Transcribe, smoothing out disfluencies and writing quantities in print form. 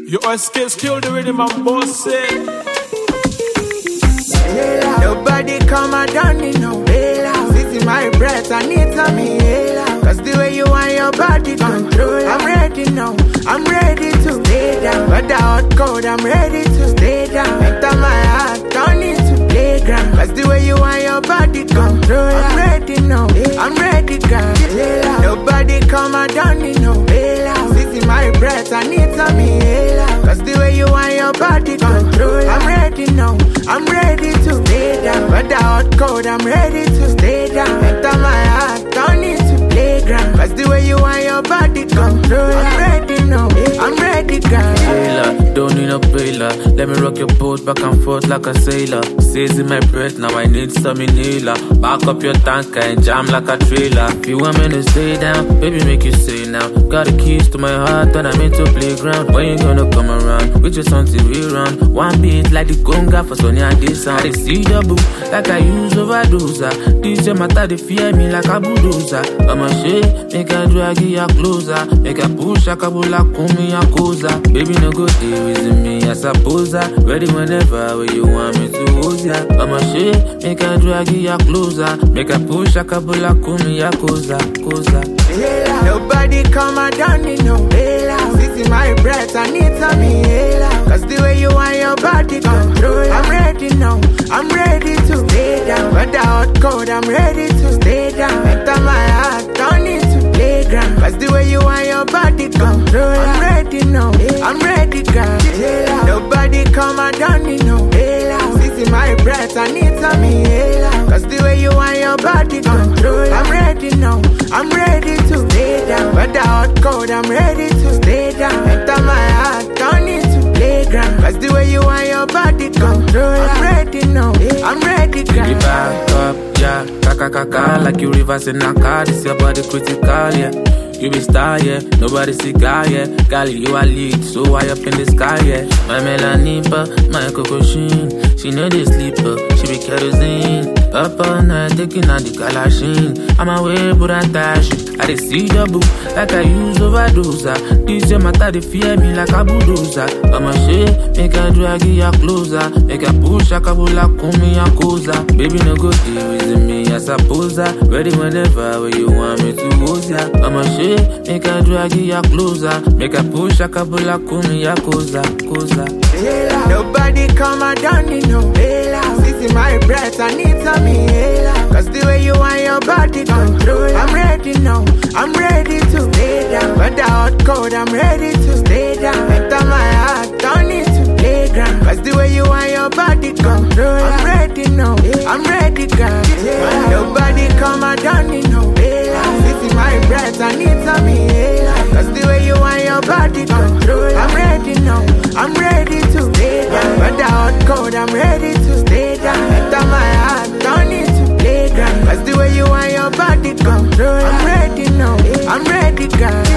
Your skills kill the rhythm and boss it. Nobody come and done it, no. This is my breath, I need some inhaler. Cause the way you want your body control, I'm ready now, I'm ready to stay down. But the hot cold, I'm ready to stay down. Enter my heart, turn it to playground. Cause the way you want your body control, I'm ready now, I'm ready, girl. Nobody come and done it, no. This is my breath, I need some inhaler. Cause the way you want your body control, I'm ready now, I'm ready to stay down. But the hot cold, I'm ready to stay down. Enter my heart, turn it to playground. Cause the way you want your body control, I'm ready now, I'm ready, girl. Sailor, don't need no bailer. Let me rock your boat back and forth like a sailor. Says in my breath, now I need some inhaler. Back up your tanker and jam like a trailer. If you want me to stay down, baby make you say now. Got the keys to my heart and I'm into playground. When you gonna come around? We just until we run. One beat like the conga for Sonia and this sound. I see double like I use overdose. This your matter, they fear me like a bulldozer. I'm a shit, make a drag you closer. Make a push a kabula kumi a koza. Baby no go stay with me, I suppose. Ready whenever where you want me to hold ya. I'm a shit, make a drag you closer. Make a push a kabula kumi a koza. Nobody come and done it, no. This is my breath, I need some inhaler. Cause the way you want your body control, I'm ready now, I'm ready to stay down. But the hot cold, I'm ready to stay down. Enter my heart, turn it to playground. Cause the way you want your body control, I'm ready now, I'm ready, girl. Nobody come and done it, no. This is my breath, I need some inhaler. Cause the way you want your body control, I'm ready now, I'm ready to stay down. But the hot cold, I'm ready to stay down. Enter my heart, turn it to playground. Cause the way you want your body control, I'm ready now, I'm ready, girl. Baby back up, yeah, kaka like you reversing a car. This your body critical, yeah. You be star, yeah, nobody see guy, yeah. Girl, you are lead, so high up in the sky, yeah. My melanipa, my coco sheen. She know the sleeper, she be kerosene. Up all night, taking out the galashin. I'm away, but I dash it. I dey see double, like I use overdose. This your matter, they fear me like a bulldozer. I'm a shit, make a drag you closer. Make a push a kabula kumi a koza. Baby, no go stay with me, I suppose. Ready whenever where you want me to hold ya. I'm a shit, make a drag you closer. Make a push a kabula kumi a koza. Nobody come and done it, no. This is my breath, I need some inhaler. Cause the way you want your body control, I'm ready now, I'm ready to stay down. But the hot cold, I'm ready to stay down. Enter my heart, turn it to playground. Cause the way you want your body control, I'm ready now, I'm ready, girl. Nobody come and done it, no. This is my breath, I need some inhaler. Cause the way you want your body control, I'm ready now, I'm ready to stay down. But the hot cold, I'm ready to stay down. Enter my heart, turn it to playground. Cause the way you want your body control, I'm ready now, I'm ready, girl.